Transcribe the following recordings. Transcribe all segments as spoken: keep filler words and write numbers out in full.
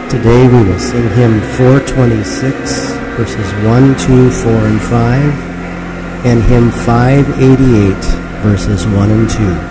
Today we will sing hymn four twenty-six, verses one, two, four, and five, and hymn five eighty-eight, verses one and two.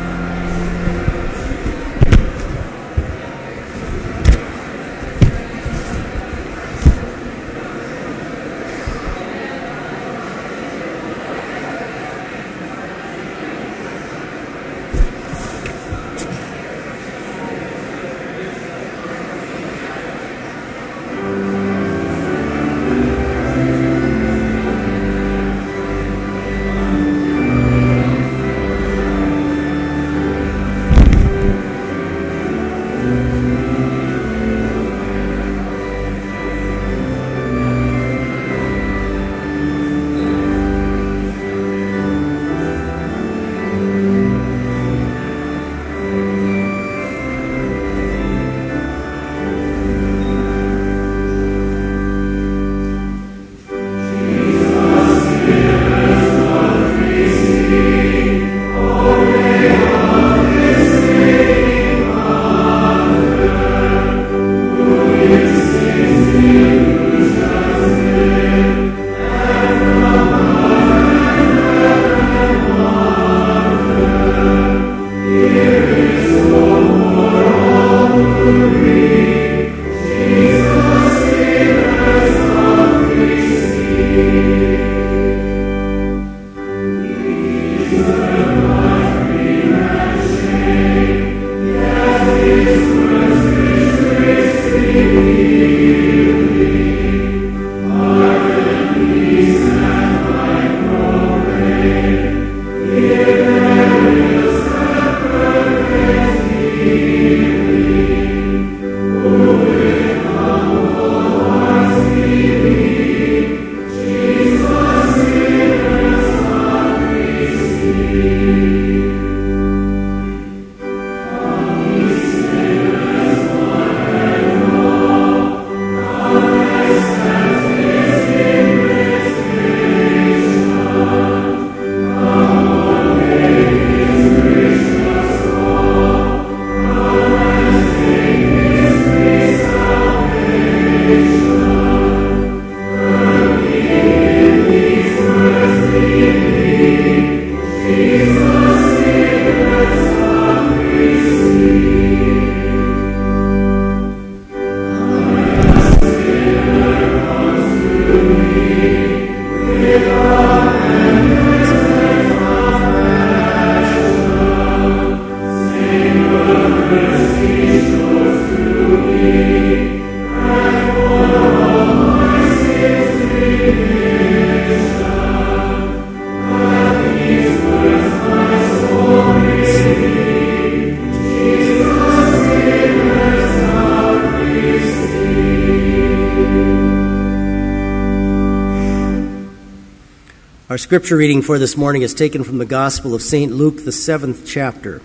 Our scripture reading for this morning is taken from the Gospel of Saint Luke, the seventh chapter.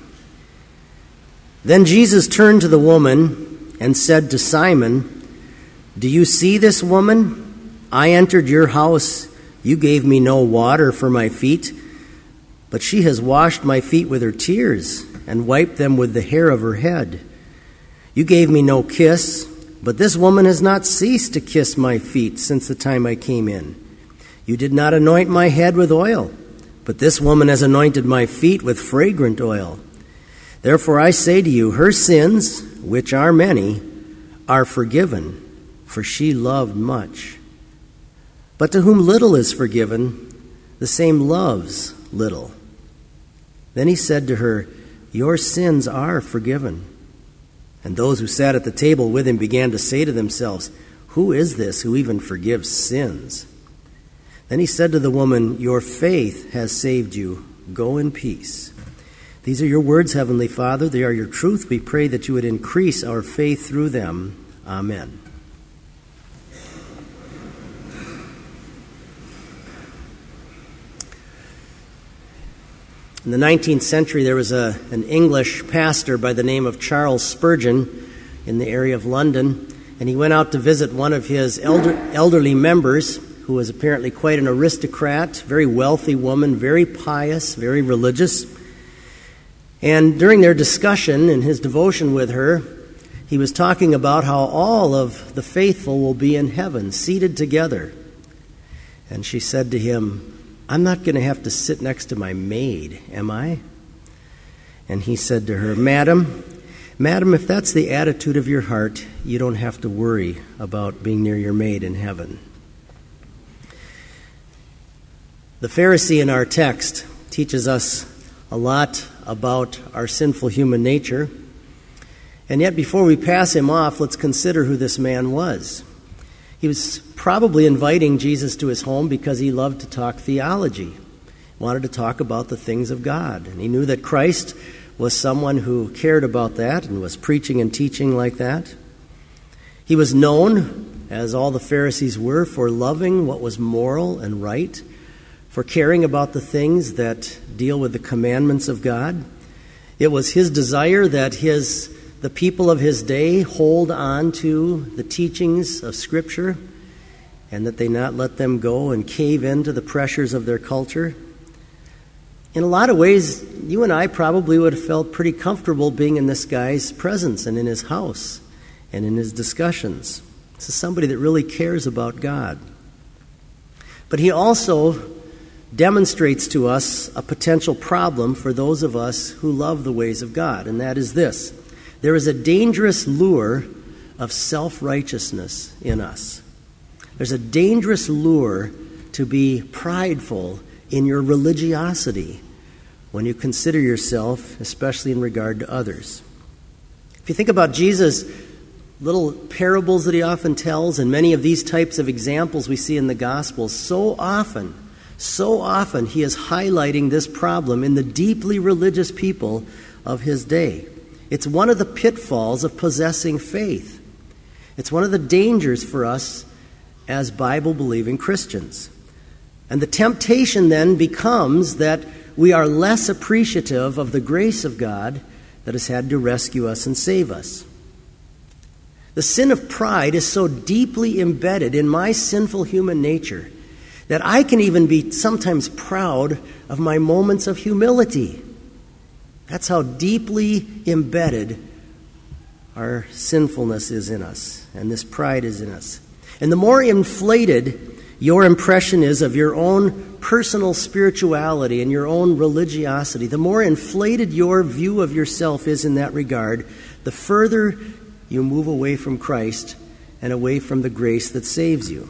Then Jesus turned to the woman and said to Simon, "Do you see this woman? I entered your house. You gave me no water for my feet, but she has washed my feet with her tears and wiped them with the hair of her head. You gave me no kiss, but this woman has not ceased to kiss my feet since the time I came in. You did not anoint my head with oil, but this woman has anointed my feet with fragrant oil. Therefore I say to you, her sins, which are many, are forgiven, for she loved much. But to whom little is forgiven, the same loves little." Then he said to her, "Your sins are forgiven." And those who sat at the table with him began to say to themselves, "Who is this who even forgives sins?" Then he said to the woman, "Your faith has saved you. Go in peace." These are your words, Heavenly Father. They are your truth. We pray that you would increase our faith through them. Amen. In the nineteenth century, there was a, an English pastor by the name of Charles Spurgeon in the area of London, and he went out to visit one of his elder, elderly members, who was apparently quite an aristocrat, very wealthy woman, very pious, very religious. And during their discussion and his devotion with her, he was talking about how all of the faithful will be in heaven, seated together. And she said to him, I'm not going to have to sit next to my maid, am I? And he said to her, Madam, Madam, if that's the attitude of your heart, you don't have to worry about being near your maid in heaven. The Pharisee in our text teaches us a lot about our sinful human nature. And yet, before we pass him off, let's consider who this man was. He was probably inviting Jesus to his home because he loved to talk theology, he wanted to talk about the things of God. And he knew that Christ was someone who cared about that and was preaching and teaching like that. He was known, as all the Pharisees were, for loving what was moral and right, for caring about the things that deal with the commandments of God. It was his desire that his the people of his day hold on to the teachings of Scripture and that they not let them go and cave into the pressures of their culture. In a lot of ways, you and I probably would have felt pretty comfortable being in this guy's presence and in his house and in his discussions. This is somebody that really cares about God. But he also demonstrates to us a potential problem for those of us who love the ways of God, and that is this. There is a dangerous lure of self-righteousness in us. There's a dangerous lure to be prideful in your religiosity when you consider yourself, especially in regard to others. If you think about Jesus' little parables that he often tells, and many of these types of examples we see in the Gospels, so often, so often he is highlighting this problem in the deeply religious people of his day. It's one of the pitfalls of possessing faith. It's one of the dangers for us as Bible-believing Christians. And the temptation then becomes that we are less appreciative of the grace of God that has had to rescue us and save us. The sin of pride is so deeply embedded in my sinful human nature that I can even be sometimes proud of my moments of humility. That's how deeply embedded our sinfulness is in us, and this pride is in us. And the more inflated your impression is of your own personal spirituality and your own religiosity, the more inflated your view of yourself is in that regard, the further you move away from Christ and away from the grace that saves you.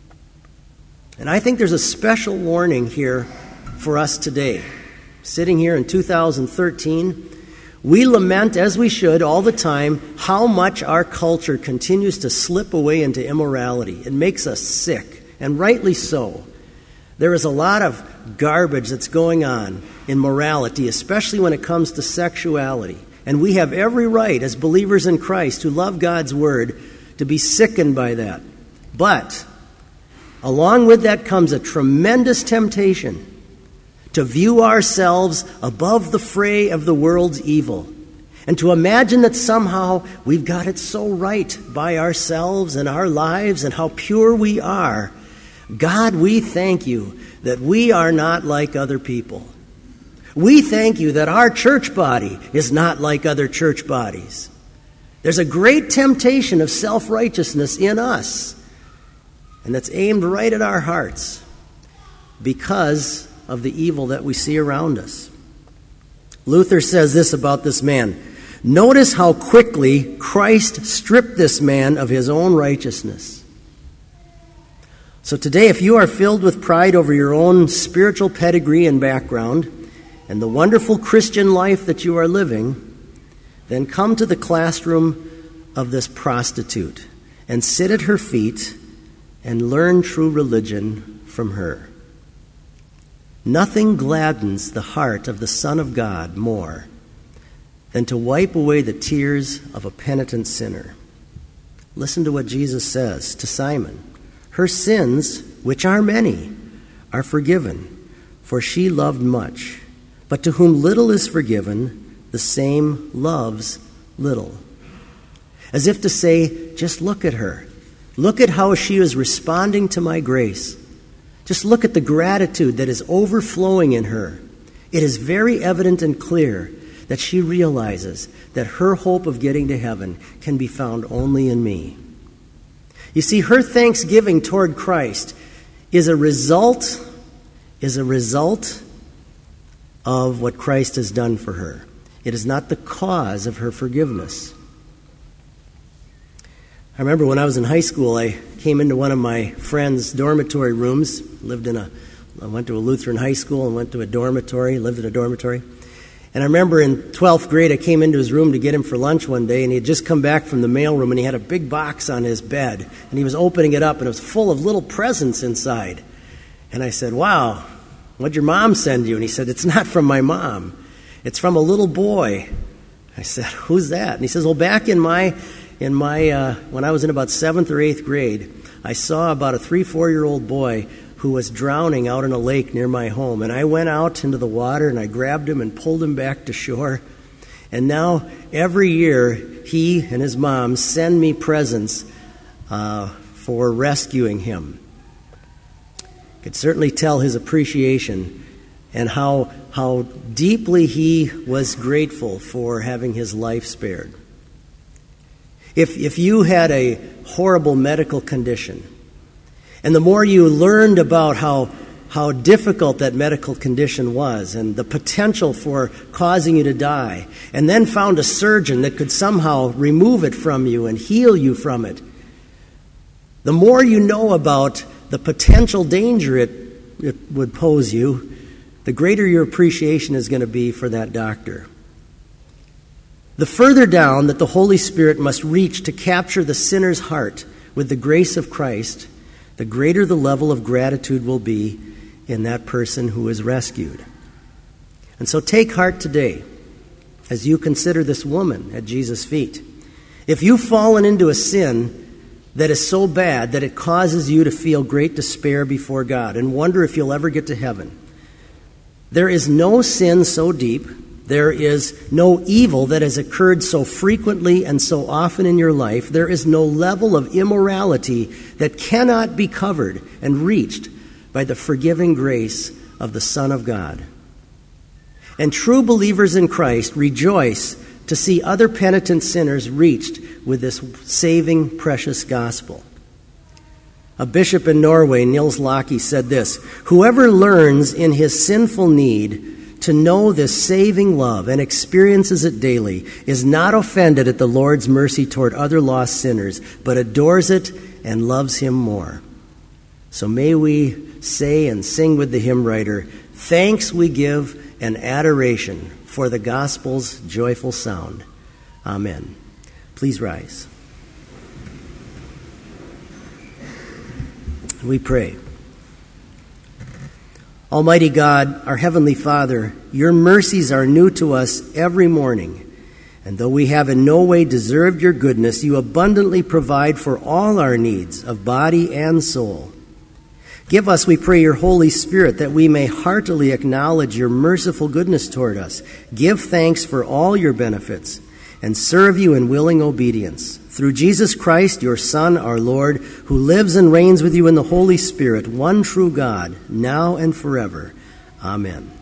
And I think there's a special warning here for us today. Sitting here in two thousand thirteen, we lament, as we should all the time, how much our culture continues to slip away into immorality. It makes us sick, and rightly so. There is a lot of garbage that's going on in morality, especially when it comes to sexuality. And we have every right, as believers in Christ who love God's Word, to be sickened by that. But along with that comes a tremendous temptation to view ourselves above the fray of the world's evil, and to imagine that somehow we've got it so right by ourselves and our lives and how pure we are. God, we thank you that we are not like other people. We thank you that our church body is not like other church bodies. There's a great temptation of self-righteousness in us, and that's aimed right at our hearts because of the evil that we see around us. Luther says this about this man. Notice how quickly Christ stripped this man of his own righteousness. So today, if you are filled with pride over your own spiritual pedigree and background and the wonderful Christian life that you are living, then come to the classroom of this prostitute and sit at her feet and learn true religion from her. Nothing gladdens the heart of the Son of God more than to wipe away the tears of a penitent sinner. Listen to what Jesus says to Simon. Her sins, which are many, are forgiven, for she loved much. But to whom little is forgiven, the same loves little. As if to say, just look at her. Look at how she is responding to my grace. Just look at the gratitude that is overflowing in her. It is very evident and clear that she realizes that her hope of getting to heaven can be found only in me. You see, her thanksgiving toward Christ is a result, is a result of what Christ has done for her. It is not the cause of her forgiveness. I remember when I was in high school, I came into one of my friend's dormitory rooms. Lived in a, I went to a Lutheran high school and went to a dormitory, lived in a dormitory. And I remember in twelfth grade, I came into his room to get him for lunch one day, and he had just come back from the mailroom, and he had a big box on his bed, and he was opening it up, and it was full of little presents inside. And I said, "Wow, what'd your mom send you?" And he said, "It's not from my mom. It's from a little boy." I said, "Who's that?" And he says, "Well, back in my, in my, uh, when I was in about seventh or eighth grade, I saw about a three, four-year-old boy who was drowning out in a lake near my home. And I went out into the water and I grabbed him and pulled him back to shore. And now every year he and his mom send me presents uh, for rescuing him." Could certainly tell his appreciation and how how deeply he was grateful for having his life spared. If if you had a horrible medical condition, and the more you learned about how how difficult that medical condition was and the potential for causing you to die, and then found a surgeon that could somehow remove it from you and heal you from it, the more you know about the potential danger it, it would pose you, the greater your appreciation is going to be for that doctor. The further down that the Holy Spirit must reach to capture the sinner's heart with the grace of Christ, the greater the level of gratitude will be in that person who is rescued. And so take heart today as you consider this woman at Jesus' feet. If you've fallen into a sin that is so bad that it causes you to feel great despair before God and wonder if you'll ever get to heaven, there is no sin so deep, there is no evil that has occurred so frequently and so often in your life, there is no level of immorality that cannot be covered and reached by the forgiving grace of the Son of God. And true believers in Christ rejoice to see other penitent sinners reached with this saving, precious gospel. A bishop in Norway, Nils Locke, said this: "Whoever learns in his sinful need to know this saving love and experiences it daily is not offended at the Lord's mercy toward other lost sinners, but adores it and loves him more." So may we say and sing with the hymn writer, "Thanks we give and adoration for the gospel's joyful sound." Amen. Please rise. We pray. Almighty God, our Heavenly Father, your mercies are new to us every morning. And though we have in no way deserved your goodness, you abundantly provide for all our needs of body and soul. Give us, we pray, your Holy Spirit, that we may heartily acknowledge your merciful goodness toward us, give thanks for all your benefits, and serve you in willing obedience. Through Jesus Christ, your Son, our Lord, who lives and reigns with you in the Holy Spirit, one true God, now and forever. Amen.